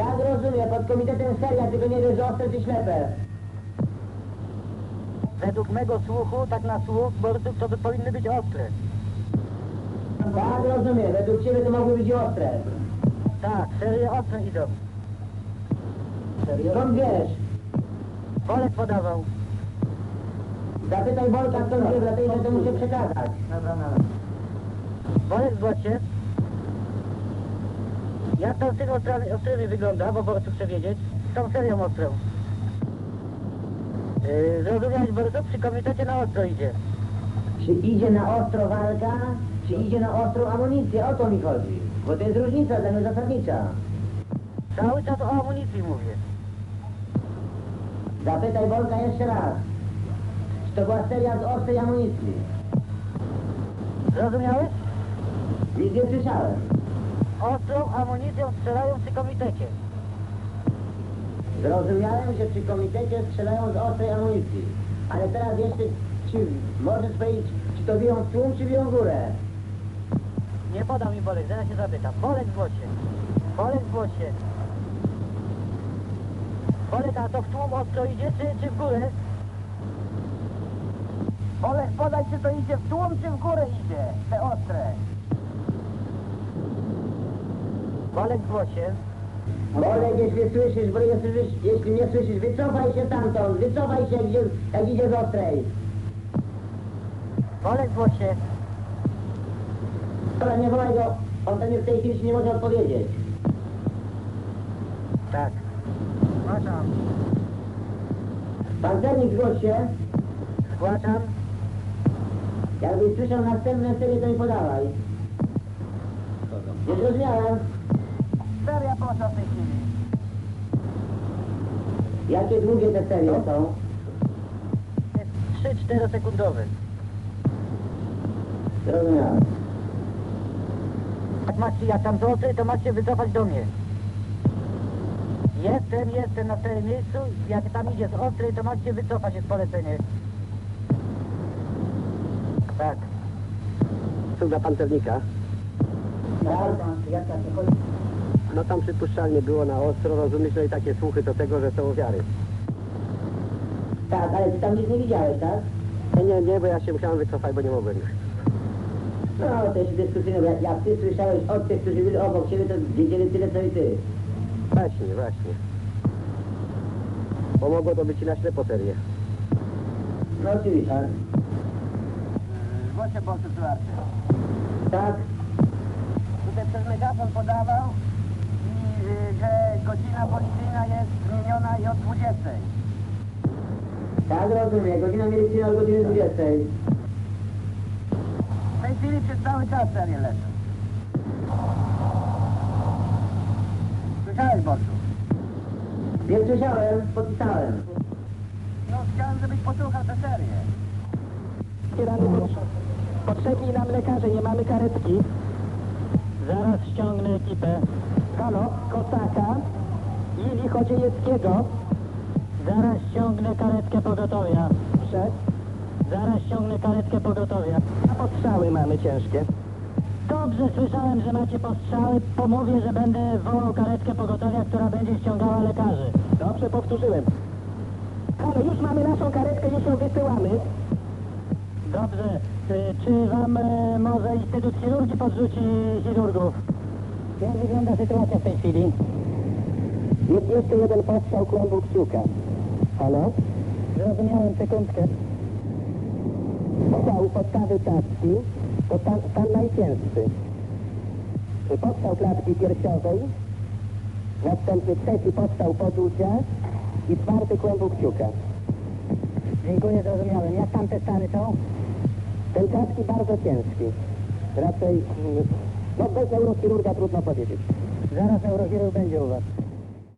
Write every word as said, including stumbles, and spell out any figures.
Tak, rozumiem, pod komitetem seria, tylko nie wiesz, że ostre czy ślepe. Według mego słuchu, tak na słuch, borców to by powinny być ostre. Tak, rozumiem, według ciebie to mogły być ostre. Tak, serie ostre idą. Serio? Skąd wiesz? Bolek podawał. Zapytaj Bolka, skąd wie, dlatego że to muszę przekazać. Dobra, dobra. Bolek, zgłoś się. Jak to z tych ostrymi wygląda, bo borców chcę wiedzieć, z tą serią ostrą. Yy, zrozumiałeś, borców? Przy komitecie na ostro idzie. Czy idzie na ostro walka, czy idzie na ostrą amunicję? O to mi chodzi. Bo to jest różnica dla mnie zasadnicza. Cały czas o amunicji mówię. Zapytaj Bolka jeszcze raz. Czy to była seria z ostrej amunicji? Zrozumiałeś? Nic nie słyszałem. Ostrą amunicją strzelają przy komitecie. Zrozumiałem, że przy komitecie strzelają z ostrej amunicji. Ale teraz jeszcze, czy możesz powiedzieć, czy to biją w tłum, czy biją w górę? Nie podał mi Bolek, zaraz się zapytam. Bolek, zgłoś się. Bolek, zgłoś się. Bolek, a to w tłum ostro idzie, czy, czy w górę? Bolek, podaj, czy to idzie w tłum, czy w górę idzie, te ostre. Bolek, zgłoś się. Bolek, jeśli słyszysz, bo jeśli, jeśli nie słyszysz, wycofaj się stamtąd, wycofaj się, jak idzie, jak idzie z ostrej. Bolek, zgłoś się. Dobra, nie wołaj go, on tam w tej chwili ci nie może odpowiedzieć. Tak. Zgłaszam. Pancernik, zgłoś się. Zgłaszam. Jakbyś słyszał następne serie, to mi podawaj. Nie zrozumiałem. Seria poszła w tej chwili. Jakie długie te serie są? trzy cztery sekundowe. Zrozumiałem. Jak macie, jak tam z ostrej, to macie wycofać do mnie. Jestem, jestem na stałym miejscu. Jak tam idzie z ostrej, to macie wycofać, jest polecenie. Tak. Sługa pancernika. Tak, No tam przypuszczalnie było na ostro, rozumiesz, no i takie słuchy do tego, że są ofiary. tak, ale ty tam nic nie widziałeś, tak? Nie, nie, nie, bo ja się musiałem wycofać, bo nie mogłem już. No, to jest dyskusyjne, jak, jak ty słyszałeś od tych, którzy byli obok ciebie, to wiedzieli tyle, co i ty. Właśnie, właśnie. Bo mogło to być i na ślepo serię. No oczywiście. Głosie po sytuacji. Tak, Tutaj przez megafon podawał, i, y, że godzina policyjna jest zmieniona i od dwudziestej. tak, rozumiem. Godzina milicyjna od godziny dwudziestej. W tej chwili przez cały czas serie lecą. Słyszałeś, Borczu? Nie słyszałem, podpisałem. No, chciałem, żebyś posłuchał tę serię. Potrzebni nam lekarze, nie mamy karetki. Zaraz ściągnę ekipę. Halo, Kosaka i Lichodziejewskiego. Zaraz ściągnę karetkę pogotowia. Przed. Zaraz ściągnę karetkę pogotowia. A postrzały mamy ciężkie. Dobrze, słyszałem, że macie postrzały. Pomówię, że będę wołał karetkę pogotowia, która będzie ściągała lekarzy. Dobrze, powtórzyłem. Halo, już mamy naszą karetkę, już ją wysyłamy. Dobrze. Czy, czy wam e, może Instytut Chirurgii podrzuci chirurgów? Jak wygląda sytuacja w tej chwili? Jest jeszcze jeden postrzał kłębu kciuka. Halo? Zrozumiałem, sekundkę. Postrzał podstawy czaszki to stan, stan najcięższy. Postrzał klatki piersiowej, następny trzeci postrzał poczucia i czwarty kłębu kciuka. Dziękuję, zrozumiałem. Jak tam te stany są? Ten czaszki bardzo ciężki. Raczej, mm, no bez neurochirurga trudno powiedzieć. Zaraz neurochirurg będzie u was.